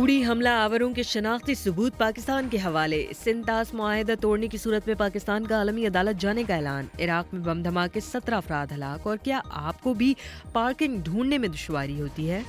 اڑی حملہ آوروں کے شناختی ثبوت پاکستان کے حوالے. سندھ طاس معاہدہ توڑنے کی صورت میں پاکستان کا عالمی عدالت جانے کا اعلان. عراق میں بم دھماکے 17 افراد ہلاک. اور کیا آپ کو بھی پارکنگ ڈھونڈنے میں دشواری ہوتی ہے؟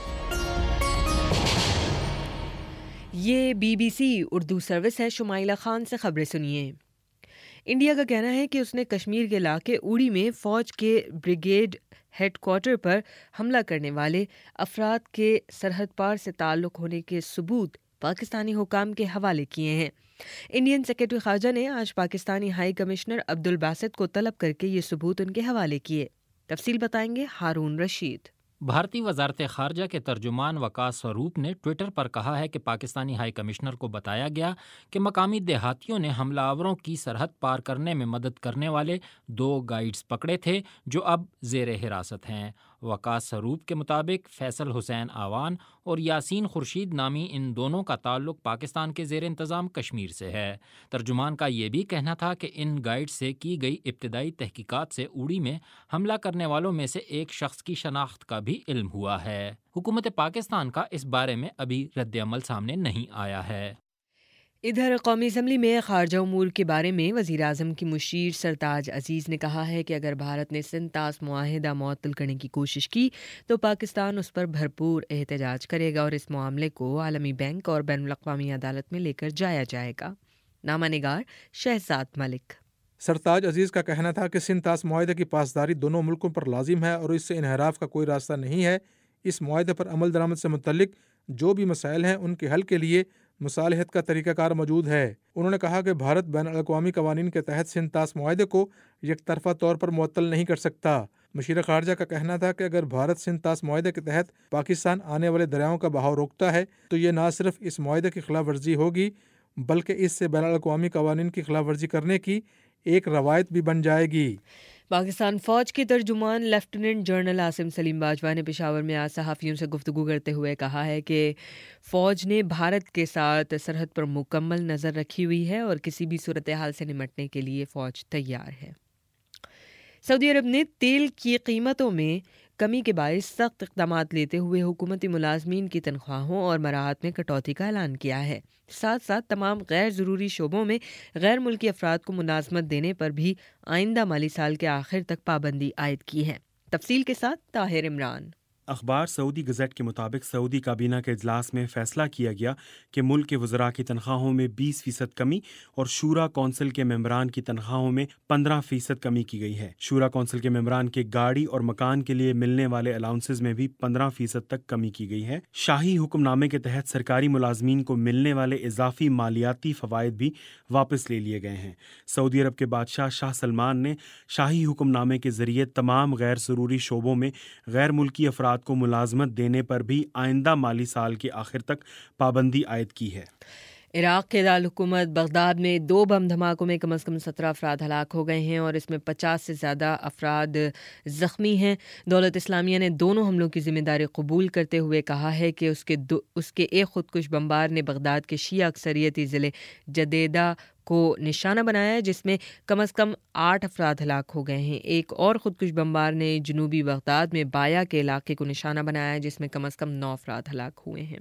یہ BBC اردو سروس ہے. شمائلہ خان سے خبریں سنیے. انڈیا کا کہنا ہے کہ اس نے کشمیر کے علاقے اڑی میں فوج کے بریگیڈ ہیڈ کوارٹر پر حملہ کرنے والے افراد کے سرحد پار سے تعلق ہونے کے ثبوت پاکستانی حکام کے حوالے کیے ہیں. انڈین سیکرٹری خارجہ نے آج پاکستانی ہائی کمشنر عبدالباسط کو طلب کر کے یہ ثبوت ان کے حوالے کیے. تفصیل بتائیں گے ہارون رشید. بھارتی وزارت خارجہ کے ترجمان وکاس سوروپ نے ٹویٹر پر کہا ہے کہ پاکستانی ہائی کمشنر کو بتایا گیا کہ مقامی دیہاتیوں نے حملہ آوروں کی سرحد پار کرنے میں مدد کرنے والے 2 گائیڈز پکڑے تھے جو اب زیر حراست ہیں. وکاس سوروپ کے مطابق فیصل حسین آوان اور یاسین خورشید نامی ان دونوں کا تعلق پاکستان کے زیر انتظام کشمیر سے ہے. ترجمان کا یہ بھی کہنا تھا کہ ان گائیڈ سے کی گئی ابتدائی تحقیقات سے اڑی میں حملہ کرنے والوں میں سے ایک شخص کی شناخت کا بھی علم ہوا ہے. حکومت پاکستان کا اس بارے میں ابھی رد عمل سامنے نہیں آیا ہے. ادھر قومی اسمبلی میں خارجہ امور کے بارے میں وزیر اعظم کی مشیر سرتاج عزیز نے کہا ہے کہ اگر بھارت نے سندھ طاس معاہدہ معطل کرنے کی کوشش کی تو پاکستان اس پر بھرپور احتجاج کرے گا اور اس معاملے کو عالمی بینک اور بین الاقوامی عدالت میں لے کر جایا جائے گا. نامہ نگار شہزاد ملک. سرتاج عزیز کا کہنا تھا کہ سندھ طاس معاہدے کی پاسداری دونوں ملکوں پر لازم ہے اور اس سے انحراف کا کوئی راستہ نہیں ہے. اس معاہدے پر عمل درآمد سے متعلق جو بھی مسائل ہیں ان کے حل کے لیے مصالحت کا طریقہ کار موجود ہے. انہوں نے کہا کہ بھارت بین الاقوامی قوانین کے تحت سندھ طاس معاہدے کو یک طرفہ طور پر معطل نہیں کر سکتا. مشیر خارجہ کا کہنا تھا کہ اگر بھارت سندھ طاس معاہدے کے تحت پاکستان آنے والے دریاؤں کا بہاؤ روکتا ہے تو یہ نہ صرف اس معاہدے کی خلاف ورزی ہوگی بلکہ اس سے بین الاقوامی قوانین کی خلاف ورزی کرنے کی ایک روایت بھی بن جائے گی. پاکستان فوج کے ترجمان لیفٹیننٹ جنرل عاصم سلیم باجوہ نے پشاور میں آج صحافیوں سے گفتگو کرتے ہوئے کہا ہے کہ فوج نے بھارت کے ساتھ سرحد پر مکمل نظر رکھی ہوئی ہے اور کسی بھی صورتحال سے نمٹنے کے لیے فوج تیار ہے. سعودی عرب نے تیل کی قیمتوں میں کمی کے باعث سخت اقدامات لیتے ہوئے حکومتی ملازمین کی تنخواہوں اور مراحت میں کٹوتی کا اعلان کیا ہے. ساتھ ساتھ تمام غیر ضروری شعبوں میں غیر ملکی افراد کو ملازمت دینے پر بھی آئندہ مالی سال کے آخر تک پابندی عائد کی ہے. تفصیل کے ساتھ طاہر عمران. اخبار سعودی گزٹ کے مطابق سعودی کابینہ کے اجلاس میں فیصلہ کیا گیا کہ ملک کے وزراء کی تنخواہوں میں 20% کمی اور شورا کونسل کے ممبران کی تنخواہوں میں 15% کمی کی گئی ہے. شورا کونسل کے ممبران کے گاڑی اور مکان کے لیے ملنے والے الاؤنسز میں بھی 15% تک کمی کی گئی ہے. شاہی حکم نامے کے تحت سرکاری ملازمین کو ملنے والے اضافی مالیاتی فوائد بھی واپس لے لیے گئے ہیں. سعودی عرب کے بادشاہ شاہ سلمان نے شاہی حکم نامے کے ذریعے تمام غیر ضروری شعبوں میں غیر ملکی افراد کو ملازمت دینے پر بھی آئندہ مالی سال کے آخر تک پابندی عائد کی ہے. عراق کے دارالحکومت بغداد میں 2 بم دھماکوں میں کم از کم 17 افراد ہلاک ہو گئے ہیں اور اس میں 50 سے زیادہ افراد زخمی ہیں. دولت اسلامیہ نے دونوں حملوں کی ذمہ داری قبول کرتے ہوئے کہا ہے کہ اس کے ایک خودکش بمبار نے بغداد کے شیعہ اکثریتی ضلع جدیدہ کو نشانہ بنایا ہے جس میں کم از کم 8 افراد ہلاک ہو گئے ہیں. ایک اور خودکش بمبار نے جنوبی بغداد میں بایا کے علاقے کو نشانہ بنایا ہے جس میں کم از کم 9 افراد ہلاک ہوئے ہیں.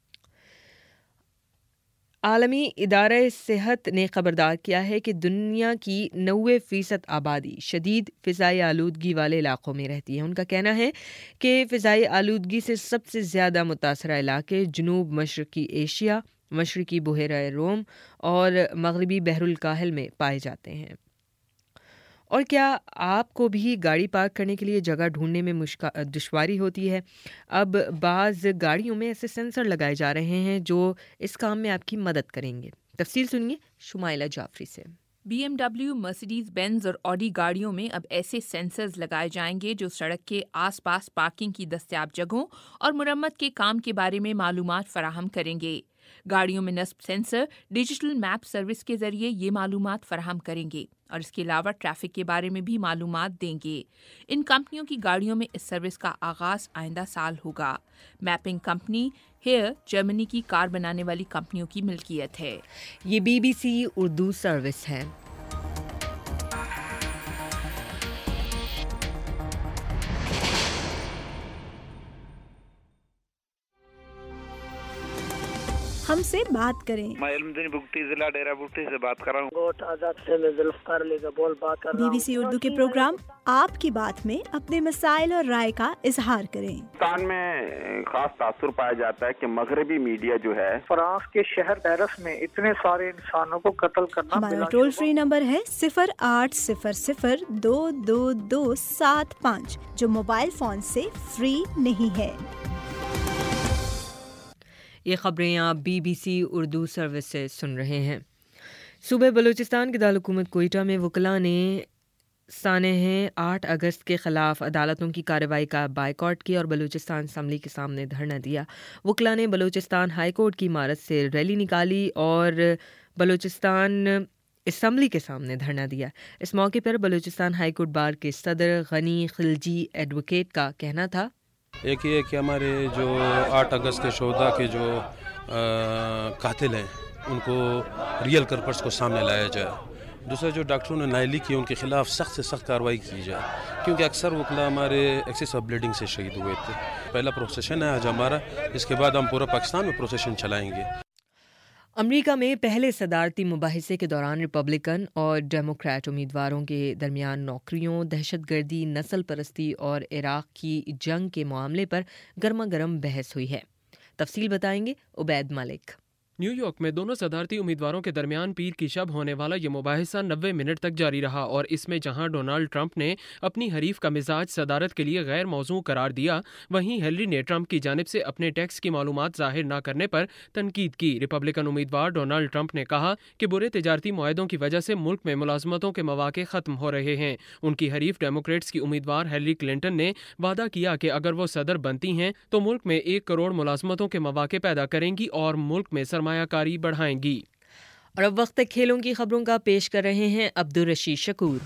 عالمی ادارہ صحت نے خبردار کیا ہے کہ دنیا کی 90% آبادی شدید فضائی آلودگی والے علاقوں میں رہتی ہے. ان کا کہنا ہے کہ فضائی آلودگی سے سب سے زیادہ متاثرہ علاقے جنوب مشرقی ایشیا، مشرقی بحیرہ روم اور مغربی بحر الکاہل میں پائے جاتے ہیں. اور کیا آپ کو بھی گاڑی پارک کرنے کے لیے جگہ ڈھونڈنے میں دشواری ہوتی ہے؟ اب بعض گاڑیوں میں ایسے سینسر لگائے جا رہے ہیں جو اس کام میں آپ کی مدد کریں گے. تفصیل سنیے شمائلہ جعفری سے. BMW، مرسیڈیز بینز اور آڈی گاڑیوں میں اب ایسے سینسرز لگائے جائیں گے جو سڑک کے آس پاس پارکنگ کی دستیاب جگہوں اور مرمت کے کام کے بارے میں معلومات فراہم کریں گے. گاڑیوں میں نصب سینسر ڈیجیٹل میپ سروس کے ذریعے یہ معلومات فراہم کریں گے اور اس کے علاوہ ٹریفک کے بارے میں بھی معلومات دیں گے. ان کمپنیوں کی گاڑیوں میں اس سروس کا آغاز آئندہ سال ہوگا. میپنگ کمپنی ہیئر جرمنی کی کار بنانے والی کمپنیوں کی ملکیت ہے. یہ BBC اردو سروس ہے. ہم سے بات کریں۔ میں علمدین بگٹی ضلع ڈیرہ بگٹی سے بات کر رہا ہوں۔ گوٹ آزاد سے میں ذوالفقار علی کا بول بات کر رہا ہوں۔ BBC اردو کے پروگرام آپ کی بات میں اپنے مسائل اور رائے کا اظہار کریں۔ پاکستان میں خاص تاثر پایا جاتا ہے کہ مغربی میڈیا جو ہے فرانس کے شہر پیرس میں اتنے سارے انسانوں کو قتل کرنا۔ ہمارا ٹول فری نمبر ہے 0800-222-75 جو موبائل فون سے فری نہیں ہے۔ یہ خبریں آپ BBC اردو سروس سے سن رہے ہیں۔ صوبہ بلوچستان کے دارالحکومت کوئٹہ میں وکلاء نے سانحہ 8 اگست کے خلاف عدالتوں کی کارروائی کا بائیکاٹ کیا اور بلوچستان اسمبلی کے سامنے دھرنا دیا۔ وکلاء نے بلوچستان ہائی کورٹ کی عمارت سے ریلی نکالی اور بلوچستان اسمبلی کے سامنے دھرنا دیا۔ اس موقع پر بلوچستان ہائی کورٹ بار کے صدر غنی خلجی ایڈوکیٹ کا کہنا تھا، ایک یہ کہ ہمارے جو 8 اگست کے شہداء کے جو قاتل ہیں ان کو ریئل کلپرٹس کو سامنے لایا جائے۔ دوسرا جو ڈاکٹروں نے نااہلی کی ان کے خلاف سخت سے سخت کارروائی کی جائے، کیونکہ اکثر وکلاء ہمارے ایکسس آف بلیڈنگ سے شہید ہوئے تھے۔ پہلا پروسیشن ہے آج ہمارا، اس کے بعد ہم پورا پاکستان میں پروسیشن چلائیں گے۔ امریکہ میں پہلے صدارتی مباحثے کے دوران ریپبلکن اور ڈیموکریٹ امیدواروں کے درمیان نوکریوں، دہشت گردی، نسل پرستی اور عراق کی جنگ کے معاملے پر گرما گرم بحث ہوئی ہے۔ تفصیل بتائیں گے عبید ملک۔ نیو یارک میں دونوں صدارتی امیدواروں کے درمیان پیر کی شب ہونے والا یہ مباحثہ 90 منٹ تک جاری رہا اور اس میں جہاں ڈونالڈ ٹرمپ نے اپنی حریف کا مزاج صدارت کے لیے غیر موزوں قرار دیا، وہیں ہیلری نے ٹرمپ کی جانب سے اپنے ٹیکس کی معلومات ظاہر نہ کرنے پر تنقید کی۔ ریپبلکن امیدوار ڈونالڈ ٹرمپ نے کہا کہ برے تجارتی معاہدوں کی وجہ سے ملک میں ملازمتوں کے مواقع ختم ہو رہے ہیں۔ ان کی حریف ڈیموکریٹس کی امیدوار ہیلری کلنٹن نے وعدہ کیا کہ اگر وہ صدر بنتی ہیں تو ملک میں 1 کروڑ ملازمتوں کے مواقع پیدا کریں گی اور ملک میں سرمایہ کاری بڑھائیں گی۔ اور اب وقت کھیلوں کی خبروں کا پیش کر رہے ہیں عبدالرشید شکور۔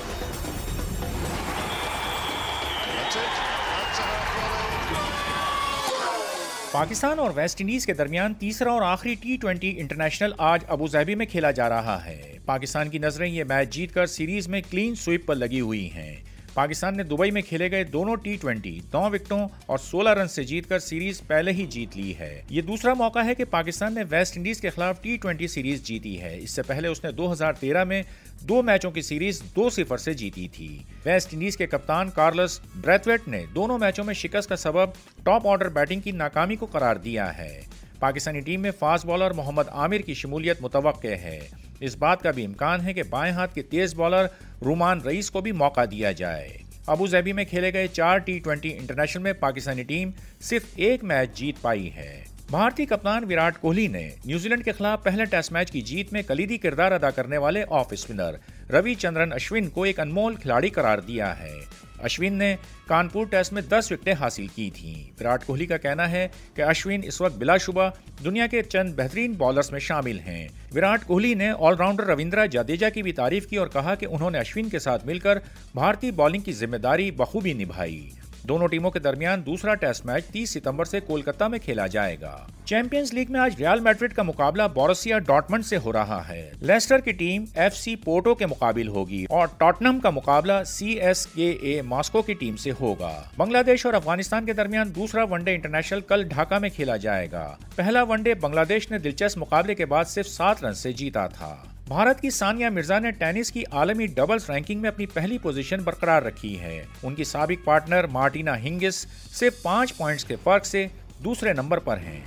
پاکستان اور ویسٹ انڈیز کے درمیان تیسرا اور آخری T20 انٹرنیشنل آج ابوظہبی میں کھیلا جا رہا ہے۔ پاکستان کی نظریں یہ میچ جیت کر سیریز میں کلین سویپ پر لگی ہوئی ہیں۔ پاکستان نے دبئی میں کھیلے گئے دونوں T20 9 وکٹوں اور 16 رن سے جیت کر سیریز پہلے ہی جیت لی ہے۔ یہ دوسرا موقع ہے کہ پاکستان نے ویسٹ انڈیز کے خلاف T20 سیریز جیتی ہے۔ اس سے پہلے اس نے 2013 میں 2 میچوں کی سیریز 2-0 سے جیتی تھی۔ ویسٹ انڈیز کے کپتان کارلس بریتھویٹ نے دونوں میچوں میں شکست کا سبب ٹاپ آرڈر بیٹنگ کی ناکامی کو قرار دیا ہے۔ پاکستانی ٹیم میں فاسٹ بالر محمد عامر کی شمولیت متوقع ہے۔ اس بات کا بھی امکان ہے کہ بائیں ہاتھ کے تیز بالر رومان رئیس کو بھی موقع دیا جائے۔ ابوظہبی میں کھیلے گئے 4 T20 انٹرنیشنل میں پاکستانی ٹیم صرف 1 میچ جیت پائی ہے۔ بھارتی کپتان وراٹ کوہلی نے نیوزی لینڈ کے خلاف پہلے ٹیسٹ میچ کی جیت میں کلیدی کردار ادا کرنے والے آف اسپنر روی چندرن اشون کو ایک انمول کھلاڑی قرار دیا ہے۔ اشون نے کانپور ٹیسٹ میں 10 وکٹیں حاصل کی تھیں۔ وراٹ کوہلی کا کہنا ہے کہ اشون اس وقت بلا شبہ دنیا کے چند بہترین بالرز میں شامل ہیں۔ وراٹ کوہلی نے آل راؤنڈر رویندرا جڈیجا کی بھی تعریف کی اور کہا کہ انہوں نے اشون کے ساتھ مل کر بھارتی بالنگ کی ذمہ داری بخوبی نبھائی۔ دونوں ٹیموں کے درمیان دوسرا ٹیسٹ میچ 30 ستمبر سے کولکتہ میں کھیلا جائے گا۔ چیمپئنز لیگ میں آج ریال میڈرڈ کا مقابلہ بوروسیا ڈارٹمنڈ سے ہو رہا ہے۔ لیسٹر کی ٹیم FC پورٹو کے مقابل ہوگی اور ٹاٹنم کا مقابلہ CSKA ماسکو کی ٹیم سے ہوگا۔ بنگلہ دیش اور افغانستان کے درمیان دوسرا ون ڈے انٹرنیشنل کل ڈھاکہ میں کھیلا جائے گا۔ پہلا ون ڈے بنگلہ دیش نے دلچسپ مقابلے کے بعد صرف 7 رن سے جیتا تھا۔ بھارت کی ثانیہ مرزا نے ٹینس کی عالمی ڈبلز رینکنگ میں اپنی پہلی پوزیشن برقرار رکھی ہے۔ ان کی سابق پارٹنر مارٹینا ہنگس صرف 5 پوائنٹس کے فرق سے دوسرے نمبر پر ہیں۔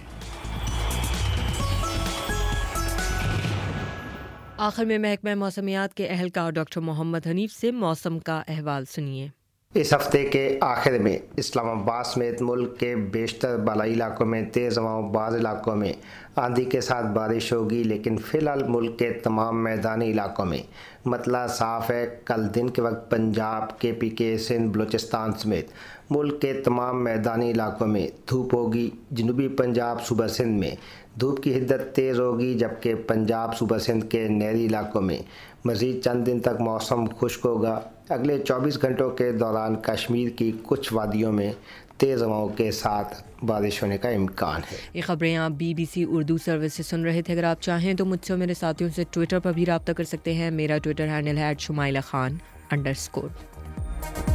آخر میں محکمہ موسمیات کے اہلکار ڈاکٹر محمد حنیف سے موسم کا احوال سنیے۔ اس ہفتے کے آخر میں اسلام آباد سمیت ملک کے بیشتر بالائی علاقوں میں تیز ہوائیں، بعض علاقوں میں آندھی کے ساتھ بارش ہوگی، لیکن فی الحال ملک کے تمام میدانی علاقوں میں مطلع صاف ہے۔ کل دن کے وقت پنجاب، KPK، سندھ، بلوچستان سمیت ملک کے تمام میدانی علاقوں میں دھوپ ہوگی۔ جنوبی پنجاب، صوبہ سندھ میں دھوپ کی حدت تیز ہوگی، جبکہ پنجاب، صوبہ سندھ کے نہری علاقوں میں مزید چند دن تک موسم خشک ہوگا۔ اگلے 24 گھنٹوں کے دوران کشمیر کی کچھ وادیوں میں تیز ہواؤں کے ساتھ بارش ہونے کا امکان ہے۔ یہ خبریں آپ BBC اردو سروس سے سن رہے تھے۔ اگر آپ چاہیں تو مجھ سے میرے ساتھیوں سے ٹویٹر پر بھی رابطہ کر سکتے ہیں۔ میرا ٹویٹر ہینڈل ہے @شمائلہ خان_۔